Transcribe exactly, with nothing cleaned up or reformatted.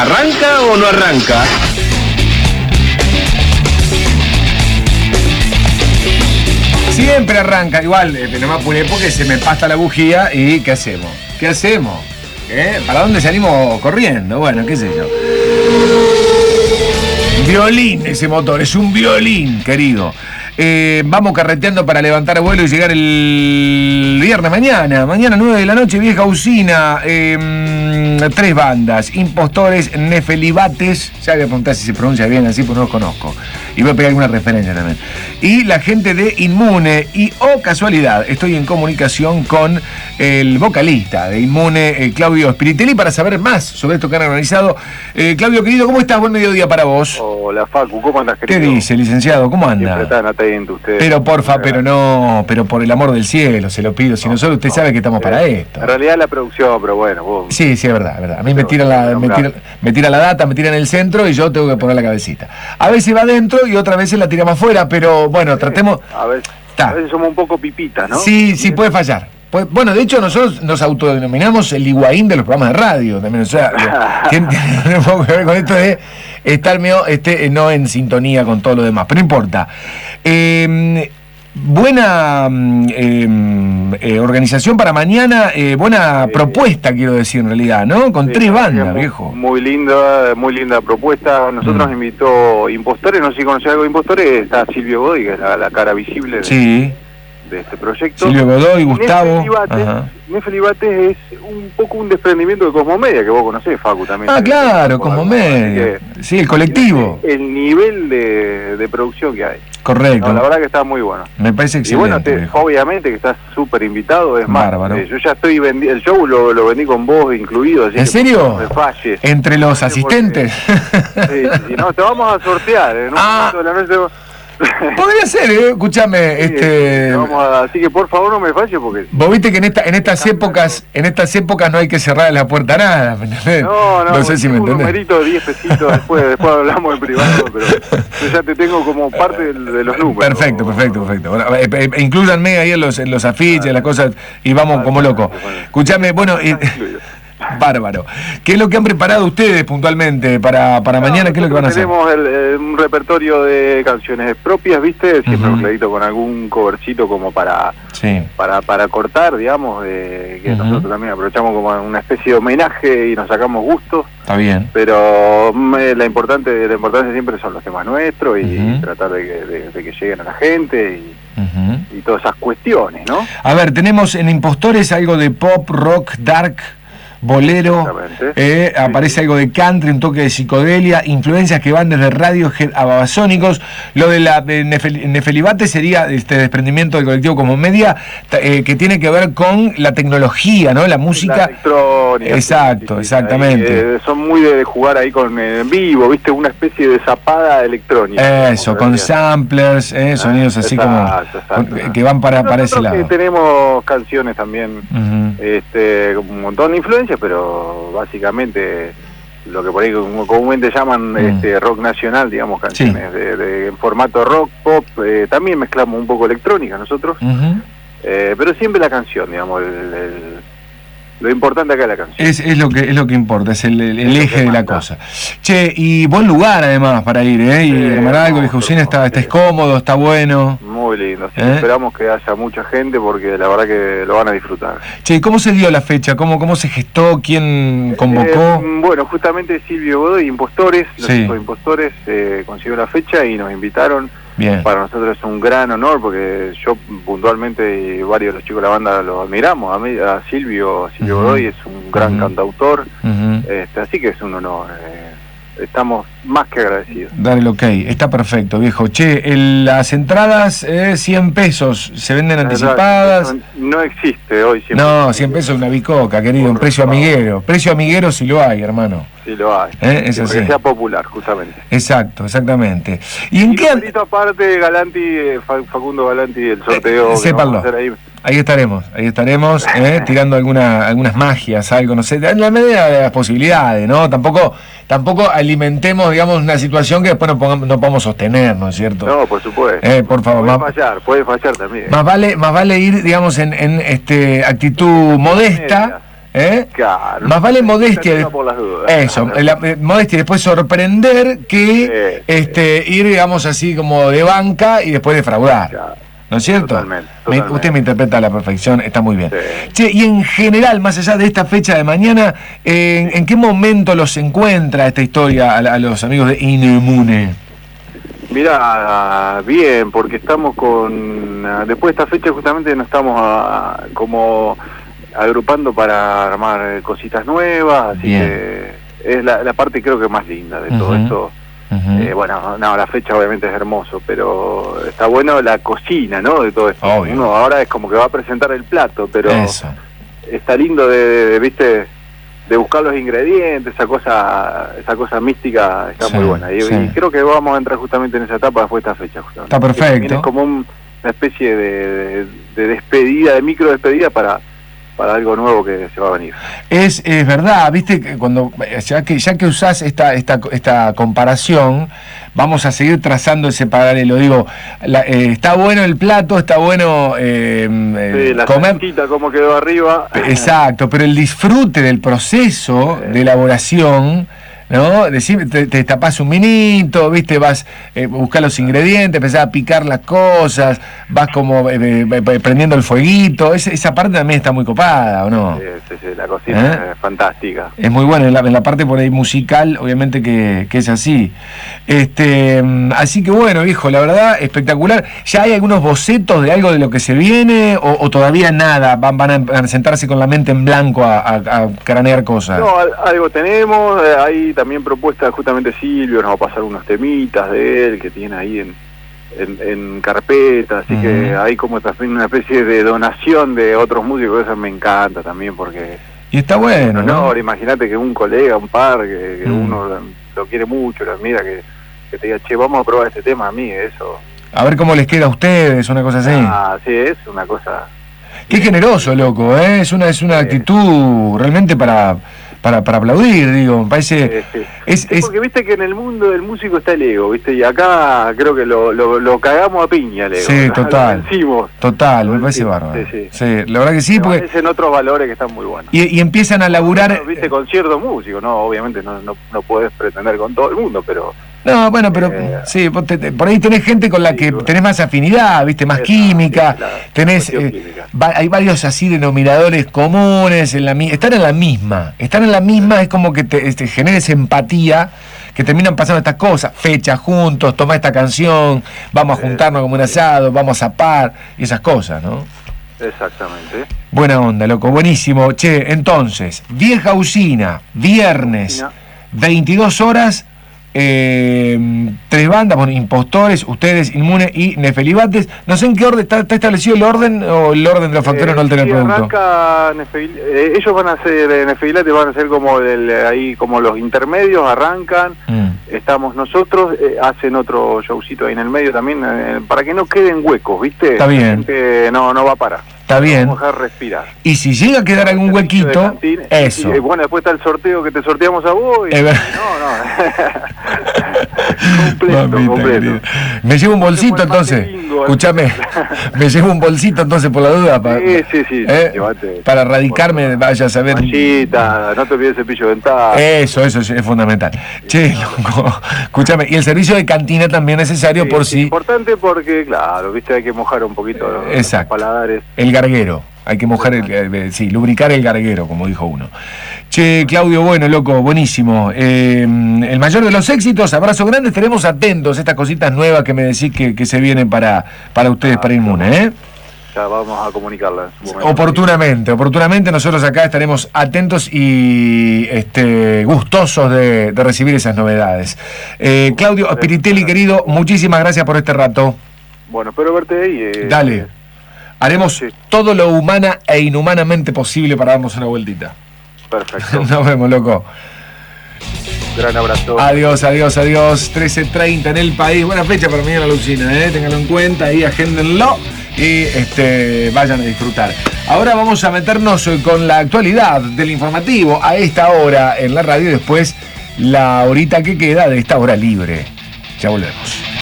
¿Arranca o no arranca? Siempre arranca, igual, eh, no me apuré porque se me pasta la bujía y ¿qué hacemos? ¿Qué hacemos? ¿Eh? ¿Para dónde salimos corriendo? Bueno, qué sé yo. Violín ese motor, es un violín, querido. Eh, vamos carreteando para levantar vuelo y llegar el viernes mañana. Mañana nueve de la noche, Vieja Usina. Eh, tres bandas. Impostores, Nefelibates. Ya voy a preguntar si se pronuncia bien así, porque no los conozco. Y voy a pegar alguna referencia también. Y la gente de Inmune. Y, oh casualidad, estoy en comunicación con el vocalista de Inmune, eh, Claudio Spiritelli, para saber más sobre esto que han organizado. Eh, Claudio, querido, ¿cómo estás? Buen mediodía para vos. Hola, Facu, ¿cómo andas, querido? ¿Qué dice, licenciado? ¿Cómo anda? Siempre están atentos ustedes. Pero porfa, pero no, pero por el amor del cielo, se lo pido. Si no, nosotros, usted no, sabe que estamos eh, para esto. En realidad la producción, pero bueno, vos... Sí, sí, es verdad, es verdad. A mí me tira, la, me, tira, me tira la data, me tira en el centro y yo tengo que poner la cabecita. A veces va adentro y otras veces la tiramos afuera, pero bueno, tratemos... A veces, a veces somos un poco pipitas, ¿no? Sí, sí, puede fallar. Pues, bueno, de hecho nosotros nos autodenominamos el Higuaín de los programas de radio también, o sea, tiene, tiene un poco que ver con esto de estar medio, este, no en sintonía con todo lo demás, pero no importa. Eh, buena eh, eh, organización para mañana, eh, buena eh, propuesta quiero decir en realidad, ¿no? Con sí, tres bandas, muy, viejo. Muy linda, muy linda propuesta. Nosotros mm. nos invitó Impostores, no sé si conocés algo de Impostores, está Silvio Godoy, que es la, la cara visible de... Sí. de este proyecto. Silvio Godoy, Gustavo. Nefelibates es un poco un desprendimiento de Cosmomedia, que vos conocés, Facu, también. Ah, claro, Cosmomedia. Sí, el colectivo. El nivel de, de producción que hay. Correcto. No, la verdad que está muy bueno. Me parece excelente. Y bueno, te, obviamente que estás súper invitado, es más, eh, yo ya estoy vendi el show lo, lo vendí con vos incluido. Así ¿En que serio? No me falles. ¿Entre los no, asistentes? Porque, sí, sí, no, te vamos a sortear, en un ah. momento de la noche... Podría ser, ¿eh? Escúchame, sí, este... vamos a, así que por favor no me falles porque... Vos viste que en esta, en estas épocas, en estas épocas no hay que cerrar la puerta a nada, ¿me entendés? No, no, no sé si me entendés. Un numerito de diez pesitos después, después hablamos en privado, pero yo ya te tengo como parte de, de los números. Perfecto, perfecto, perfecto. Bueno, eh, eh, inclúyanme ahí en los, en los afiches, ah, las cosas, y vamos ah, como locos. Escúchame, bueno... Eh, bárbaro. ¿Qué es lo que han preparado ustedes puntualmente para, para no, mañana? ¿Qué es lo que van a hacer? Tenemos el, el, un repertorio de canciones propias, ¿viste? Siempre uh-huh. mezcladito con algún covercito como para sí. para para cortar, digamos, de, que uh-huh. nosotros también aprovechamos como una especie de homenaje y nos sacamos gusto. Está bien. Pero me, la importante la importancia siempre son los temas nuestros y uh-huh. tratar de que, de, de que lleguen a la gente y, uh-huh. y todas esas cuestiones, ¿no? A ver, tenemos en Impostores algo de pop, rock, dark, bolero, eh, aparece sí. algo de country, un toque de psicodelia, influencias que van desde Radiohead a Babasónicos. Lo de la de Nefel, Nefelibate sería este desprendimiento del colectivo Cosmomedia, eh, que tiene que ver con la tecnología, ¿no? La música. La electrónica. Exacto, sí, sí, exactamente. Ahí, eh, son muy de jugar ahí con eh, en vivo, ¿viste? Una especie de zapada electrónica. Eso, con samplers, eh, sonidos así exacto, como exacto, exacto. que van para, para ese lado. Tenemos canciones también, uh-huh. este, un montón de influencias, pero básicamente lo que por ahí comúnmente llaman mm. este, rock nacional, digamos, canciones sí. de, de, en formato rock, pop, eh, también mezclamos un poco electrónica nosotros, uh-huh. eh, pero siempre la canción, digamos, el, el, lo importante acá es la canción. Es, es, lo, que, es lo que importa, es el, el, el eje de la cosa. Che, y buen lugar además para ir, ¿eh? Y sí, Maralgo, Vieja Usina está, está sí. cómodo, está bueno. Muy lindo, sí, ¿Eh? Esperamos que haya mucha gente porque la verdad que lo van a disfrutar. Che, ¿cómo se dio la fecha? ¿Cómo, cómo se gestó? ¿Quién convocó? Eh, bueno, justamente Silvio Godoy, Impostores, los sí. hijos de Impostores, eh, consiguió la fecha y nos invitaron. Bien. Para nosotros es un gran honor porque yo puntualmente y varios de los chicos de la banda lo admiramos. A, mí, a Silvio, Silvio uh-huh. Godoy es un gran uh-huh. cantautor, uh-huh. este, así que es un honor. Eh, estamos más que agradecidos. Dale el ok, está perfecto, viejo. Che, el, las entradas, eh, cien pesos, ¿se venden anticipadas? No existe hoy. cien no, pesos. cien pesos una bicoca, querido, un precio amiguero. Precio amiguero si lo hay, hermano. Sí lo hay. ¿Eh? Es así. Que sea popular, justamente. Exacto, exactamente. ¿Y en y qué? Un aparte, Galanti, Facundo Galanti, el sorteo. Eh, sépanlo. Ahí. ahí estaremos, ahí estaremos, eh, tirando alguna, algunas magias, algo, no sé, en la medida de las posibilidades, ¿no? Tampoco, tampoco alimentemos, digamos, una situación que después no, pongamos, no podamos sostener, ¿no es cierto? No, por supuesto. Eh, por favor. Puede más, fallar, puede fallar también. Más vale, más vale ir, digamos, en, en este actitud modesta. ¿Eh? Claro. Más vale modestia. De... Por las dudas. Eso, la, modestia y después sorprender que sí, este, ir, digamos así, como de banca y después defraudar. Claro. ¿No es cierto? Totalmente, totalmente. Me, usted me interpreta a la perfección, está muy bien. Sí. Che, y en general, más allá de esta fecha de mañana, ¿en, ¿en qué momento los encuentra esta historia a, a los amigos de Inmune? Mira, bien, porque estamos con... Después de esta fecha justamente nos estamos a, como agrupando para armar cositas nuevas, así bien. Que es la, la parte creo que más linda de uh-huh. todo esto. Uh-huh. Eh, bueno, no, la fecha obviamente es hermoso, pero está bueno la cocina, ¿no? De todo esto. Obvio. Uno ahora es como que va a presentar el plato, pero eso. Está lindo de, de, de, viste, de buscar los ingredientes, esa cosa, esa cosa mística está sí, muy buena. Y, sí. y creo que vamos a entrar justamente en esa etapa después de esta fecha. Justamente. Está perfecto. Es como un, una especie de, de, de despedida, de micro despedida para... para algo nuevo que se va a venir. Es, es verdad, viste, que cuando ya que ya que usás esta esta esta comparación, vamos a seguir trazando ese paralelo. Digo, la, eh, está bueno el plato, está bueno eh, sí, la comer, cómo quedó arriba. Exacto, pero el disfrute del proceso sí. de elaboración, ¿no? Decir, te, te tapás un minito, viste, vas eh, buscar los ingredientes, empezás a picar las cosas, vas como eh, eh, prendiendo el fueguito, es, esa parte también está muy copada, ¿o no? Sí, sí, sí, la cocina ¿Eh? es fantástica. Es muy buena, en la, en la parte por ahí musical, obviamente que, que es así. Este, así que bueno, viejo, la verdad, espectacular. ¿Ya hay algunos bocetos de algo de lo que se viene o, o todavía nada? ¿Van, van a sentarse con la mente en blanco a, a, a cranear cosas? No, algo tenemos, eh, hay también propuesta justamente Silvio, nos va a pasar unos temitas de él que tiene ahí en, en, en carpeta, así uh-huh. que hay como también una especie de donación de otros músicos, eso me encanta también porque... Y está bueno, ¿no? Imagínate que un colega, un par, que, que uh-huh. uno lo quiere mucho, lo admira, que, que te diga, che, vamos a probar este tema a mí, eso... A ver cómo les queda a ustedes, una cosa así. Ah, sí, es una cosa... Qué generoso, loco, ¿eh? Es una, es una sí. actitud realmente para... Para, para aplaudir, digo, me parece... Sí, sí. Es, sí, porque es... viste que en el mundo del músico está el ego, viste, y acá creo que lo, lo, lo cagamos a piña el ego. Sí, total, total, me parece bárbaro. Sí, sí. sí, la verdad que sí, porque... Aparecen otros valores que están muy buenos. Y, y empiezan a laburar... Bueno, viste, con ciertos músicos, ¿no? Obviamente no, no, no podés pretender con todo el mundo, pero... No, bueno, pero eh, sí, vos te, te, por ahí tenés gente con la sí, que bueno. tenés más afinidad, viste, más exacto, química, sí, claro, tenés, eh, química. Va, hay varios así denominadores comunes, en la, están en la misma, están en la misma, es como que te, te generes empatía, que terminan pasando estas cosas, fechas juntos, toma esta canción, vamos a juntarnos como un asado, vamos a zapar, y esas cosas, ¿no? Exactamente. Buena onda, loco, buenísimo. Che, entonces, Vieja Usina, viernes, Usina. veintidós horas... Eh, tres bandas, bueno, Impostores, ustedes, Inmune y Nefelibates. No sé en qué orden está, está establecido el orden o el orden de los factores eh, no altera sí, el producto. Arranca Nefel, eh, ellos van a ser, eh, Nefelibates van a ser como el, ahí como los intermedios, arrancan, mm. estamos nosotros, eh, hacen otro showcito ahí en el medio también, eh, para que no queden huecos, ¿viste? Está bien. Que no, no va a parar. Está bien. Vamos a dejar respirar. Y si llega a quedar algún huequito, eso. Y, y, bueno, después está el sorteo que te sorteamos a vos. Y, no, no. completo, Mamita, completo. Querido. Me llevo un bolsito entonces. Escúchame. Me llevo un bolsito entonces por la duda. Para, sí, sí, sí. ¿eh? Llévate. Para radicarme, bueno, vaya a saber. Machita, no te olvides el cepillo dental. Eso, eso es fundamental. Sí, che, loco. Escúchame. Y el servicio de cantina también necesario sí, por si. Sí. Importante porque, claro, viste, hay que mojar un poquito los, los paladares. El garguero, hay que mojar, el, el, sí, lubricar el garguero, como dijo uno. Che, Claudio, bueno, loco, buenísimo. Eh, el mayor de los éxitos, abrazo grande, estaremos atentos a estas cositas nuevas que me decís que, que se vienen para, para ustedes, ah, para Inmune, ¿eh? Ya vamos a comunicarlas. Oportunamente, oportunamente nosotros acá estaremos atentos y este, gustosos de, de recibir esas novedades. Eh, Claudio Spiritelli, querido, muchísimas gracias por este rato. Bueno, espero verte ahí. Eh, Dale. Haremos sí. todo lo humana e inhumanamente posible para darnos una vueltita. Perfecto. Nos vemos, loco. Gran abrazo. Adiós, adiós, adiós. trece treinta en el país. Buena fecha para mí en la Lucina, ¿eh? Ténganlo en cuenta ahí, agéndenlo y este, vayan a disfrutar. Ahora vamos a meternos con la actualidad del informativo a esta hora en la radio y después la horita que queda de esta hora libre. Ya volvemos.